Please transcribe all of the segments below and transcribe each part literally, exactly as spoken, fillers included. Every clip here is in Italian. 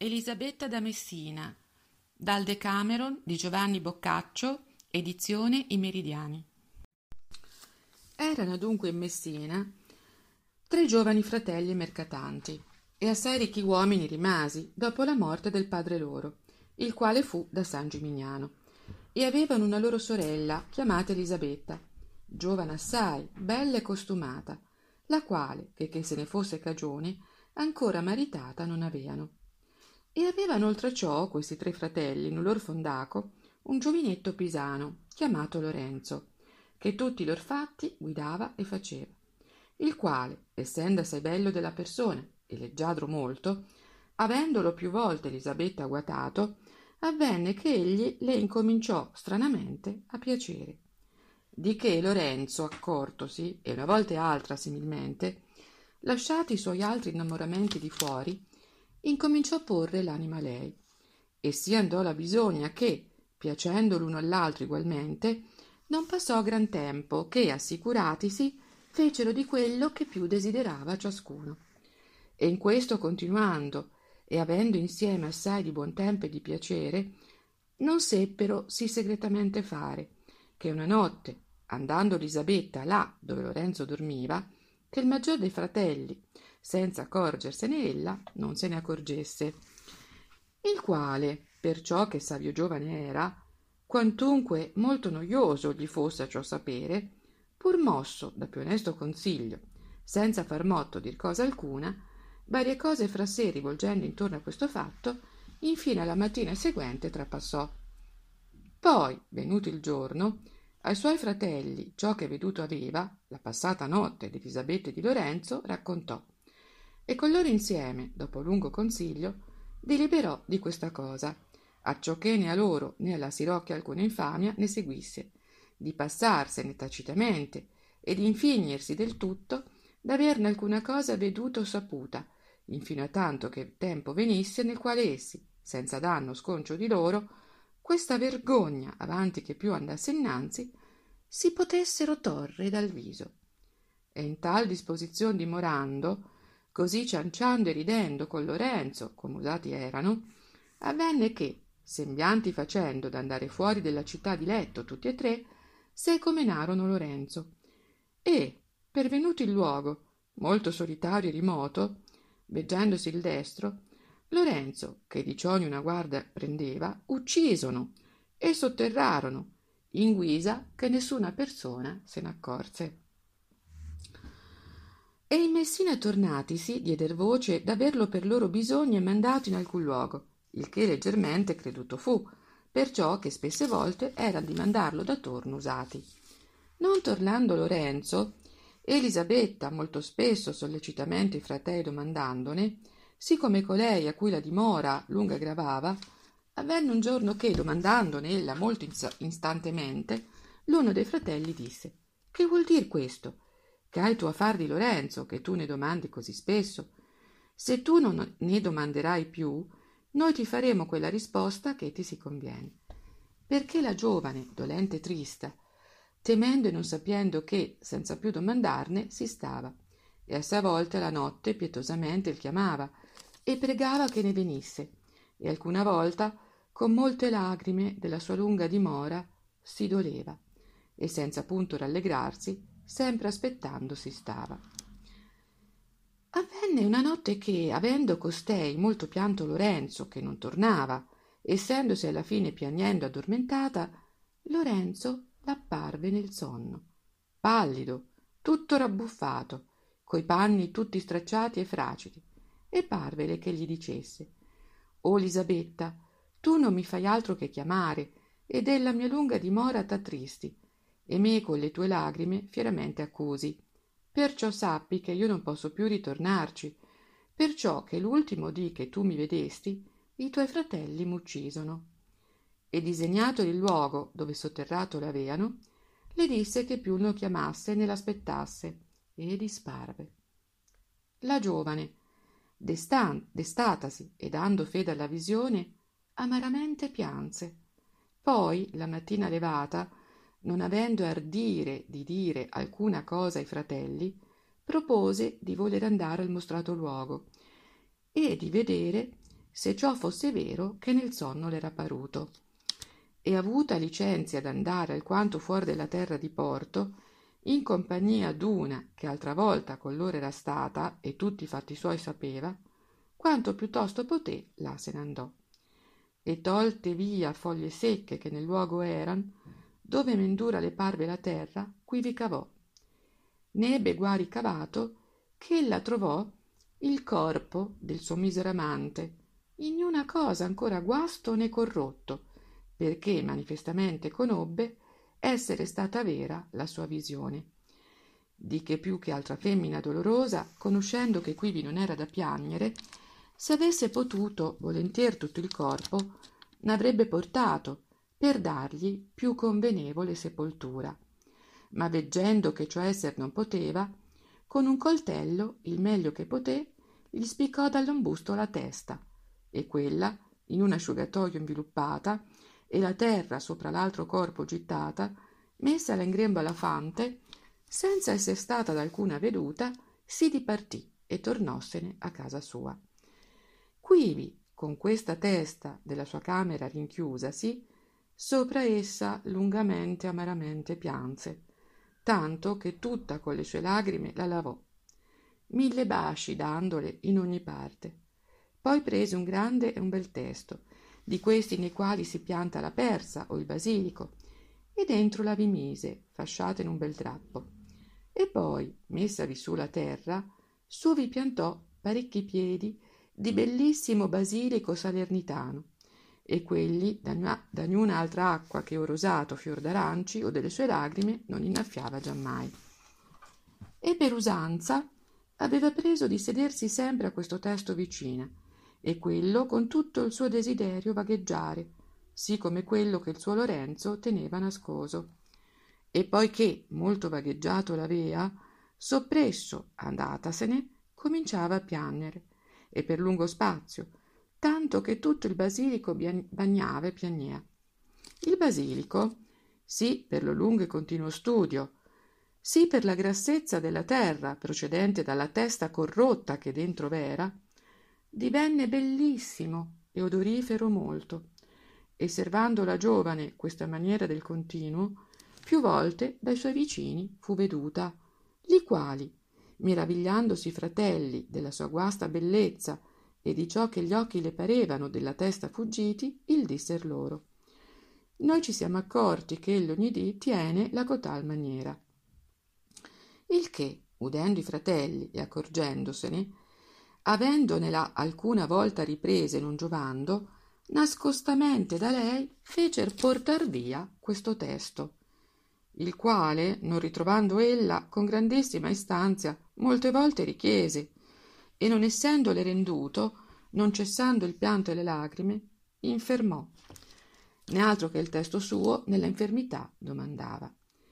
Elisabetta da Messina, dal Decameron di Giovanni Boccaccio, edizione I Meridiani. Erano dunque in Messina tre giovani fratelli mercatanti, e assai ricchi uomini rimasi dopo la morte del padre loro, il quale fu da San Gimignano, e avevano una loro sorella chiamata Elisabetta, giovane assai, bella e costumata, la quale, che, che se ne fosse cagione, ancora maritata non aveano. E avevano oltre ciò questi tre fratelli in un lor fondaco un giovinetto pisano chiamato Lorenzo, che tutti i lor fatti guidava e faceva, il quale, essendo assai bello della persona e leggiadro molto, avendolo più volte Elisabetta guatato, avvenne che egli le incominciò stranamente a piacere, di che Lorenzo, accortosi, e una volta e altra similmente, lasciati i suoi altri innamoramenti di fuori, incominciò a porre l'anima a lei, e si andò la bisogna che, piacendo l'uno all'altro ugualmente, non passò gran tempo che, assicuratisi, fecero di quello che più desiderava ciascuno. E in questo continuando, e avendo insieme assai di buon tempo e di piacere, non seppero sì segretamente fare, che una notte, andando Elisabetta là dove Lorenzo dormiva, che il maggior dei fratelli, senza accorgersene ella, non se ne accorgesse, il quale, perciò che savio giovane era, quantunque molto noioso gli fosse a ciò sapere, pur mosso da più onesto consiglio, senza far motto dir cosa alcuna, varie cose fra sé rivolgendo intorno a questo fatto, infine alla mattina seguente trapassò. Poi, venuto il giorno, ai suoi fratelli ciò che veduto aveva, la passata notte di Elisabetta e di Lorenzo, raccontò, e con loro insieme, dopo lungo consiglio, deliberò di questa cosa, acciò che né a loro né alla Sirocchia alcuna infamia ne seguisse, di passarsene tacitamente e di infignirsi del tutto d'averne alcuna cosa veduta o saputa, infino a tanto che tempo venisse nel quale essi, senza danno o sconcio di loro, questa vergogna, avanti che più andasse innanzi, si potessero torre dal viso. E in tal disposizione dimorando, così cianciando e ridendo con Lorenzo, come usati erano, avvenne che, sembianti facendo d'andare fuori della città di letto tutti e tre, seco menarono Lorenzo, e, pervenuto il luogo, molto solitario e rimoto, veggendosi il destro, Lorenzo, che di ciò una guarda prendeva, uccisono e sotterrarono, in guisa che nessuna persona se n'accorse. E in Messina tornatisi dieder voce d'averlo per loro bisogno e mandato in alcun luogo, il che leggermente creduto fu, perciò che spesse volte era di mandarlo da torno usati. Non tornando Lorenzo, Elisabetta molto spesso sollecitamente i fratelli domandandone, siccome colei a cui la dimora lunga gravava, avvenne un giorno che, domandandone ella molto instantemente, l'uno dei fratelli disse: «Che vuol dir questo? Che hai tu a far di Lorenzo, che tu ne domandi così spesso? Se tu non ne domanderai più, noi ti faremo quella risposta che ti si conviene». Perché la giovane, dolente e trista, temendo e non sapendo che, senza più domandarne, si stava, e assai volte la notte pietosamente il chiamava e pregava che ne venisse, e alcuna volta, con molte lagrime della sua lunga dimora, si doleva, e senza punto rallegrarsi, sempre aspettando si stava. Avvenne una notte che, avendo costei molto pianto Lorenzo, che non tornava, essendosi alla fine piagnendo addormentata, Lorenzo l'apparve nel sonno, pallido, tutto rabbuffato, coi panni tutti stracciati e fracidi, e parvele che gli dicesse: «O Elisabetta, tu non mi fai altro che chiamare, e della mia lunga dimora t'attristi, e me con le tue lagrime fieramente accusi. Perciò sappi che io non posso più ritornarci, perciò che l'ultimo dì che tu mi vedesti, i tuoi fratelli m'uccisono». E disegnato il luogo dove sotterrato l'aveano, le disse che più non chiamasse né l'aspettasse, e disparve. La giovane, destan- destatasi e dando fede alla visione, amaramente pianse. Poi, la mattina levata, non avendo ardire di dire alcuna cosa ai fratelli, propose di voler andare al mostrato luogo e di vedere se ciò fosse vero che nel sonno l'era paruto. E avuta licenzia d'andare alquanto fuor della terra di porto, in compagnia d'una che altra volta con loro era stata e tutti i fatti suoi sapeva, quanto piuttosto poté là se n'andò. E tolte via foglie secche che nel luogo eran, dove mendura le parve la terra, quivi cavò. Ne ebbe guari cavato che ella trovò il corpo del suo misero amante, in niuna cosa ancora guasto né corrotto, perché manifestamente conobbe essere stata vera la sua visione. Di che più che altra femmina dolorosa, conoscendo che quivi non era da piagnere, se avesse potuto volentier tutto il corpo, n'avrebbe portato per dargli più convenevole sepoltura. Ma veggendo che ciò esser non poteva, con un coltello, il meglio che poté, gli spiccò dall'ambusto la testa, e quella, in un asciugatoio inviluppata, e la terra sopra l'altro corpo gittata, messala in grembo alla fante, senza esser stata da alcuna veduta, si dipartì e tornossene a casa sua. Quivi, con questa testa della sua camera rinchiusasi, sopra essa lungamente e amaramente pianse, tanto che tutta con le sue lagrime la lavò, mille basci dandole in ogni parte. Poi prese un grande e un bel testo, di questi nei quali si pianta la persa o il basilico, e dentro la vi mise, fasciata in un bel drappo, e poi, messavi su la terra, su vi piantò parecchi piedi di bellissimo basilico salernitano, e quelli da, da niuna altra acqua che o rosato fior d'aranci o delle sue lagrime non innaffiava giammai. E per usanza aveva preso di sedersi sempre a questo testo vicina, e quello con tutto il suo desiderio vagheggiare, sì come quello che il suo Lorenzo teneva nascoso. E poiché molto vagheggiato l'avea, soppresso, andatasene, cominciava a piangere, e per lungo spazio, tanto che tutto il basilico bagnava e piagnea. Il basilico, sì per lo lungo e continuo studio, sì per la grassezza della terra procedente dalla testa corrotta che dentro v'era, divenne bellissimo e odorifero molto, e servando la giovane questa maniera del continuo, più volte dai suoi vicini fu veduta, li quali, meravigliandosi fratelli della sua guasta bellezza e di ciò che gli occhi le parevano della testa fuggiti, il disser loro: noi ci siamo accorti che egli ogni dì tiene la cotal maniera. Il che, udendo i fratelli e accorgendosene, avendonela alcuna volta ripresa e non giovando, nascostamente da lei fecer portar via questo testo, il quale, non ritrovando ella, con grandissima istanzia molte volte richiese, e non essendole renduto, non cessando il pianto e le lagrime, infermò, né altro che il testo suo nella infermità domandava.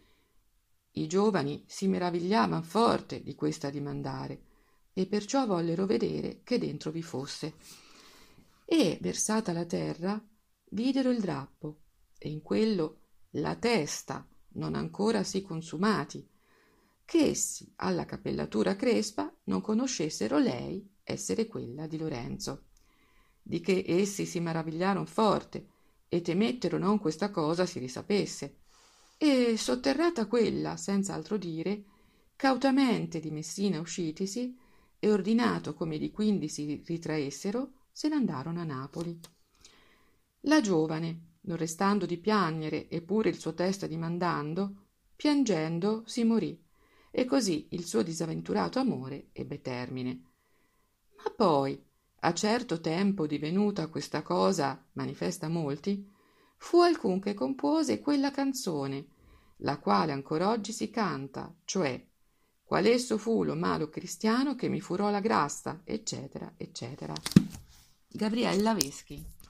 I giovani si meravigliavan forte di questa dimandare, e perciò vollero vedere che dentro vi fosse. E, versata la terra, videro il drappo, e in quello la testa, non ancora sì consumati, che essi, alla capellatura crespa, non conoscessero lei essere quella di Lorenzo. Di che essi si maravigliaron forte, e temettero non questa cosa si risapesse, e sotterrata quella, senza altro dire, cautamente di Messina uscitisi, e ordinato come di quindi si ritraessero, se n'andarono a Napoli. La giovane, non restando di piagnere e pure il suo testa dimandando, piangendo si morì, e così il suo disavventurato amore ebbe termine. Ma poi, a certo tempo divenuta questa cosa manifesta a molti, fu alcun che compose quella canzone, la quale ancor oggi si canta, cioè qual esso fu lo malo cristiano che mi furò la grassa, eccetera, eccetera. Gabriella Veschi.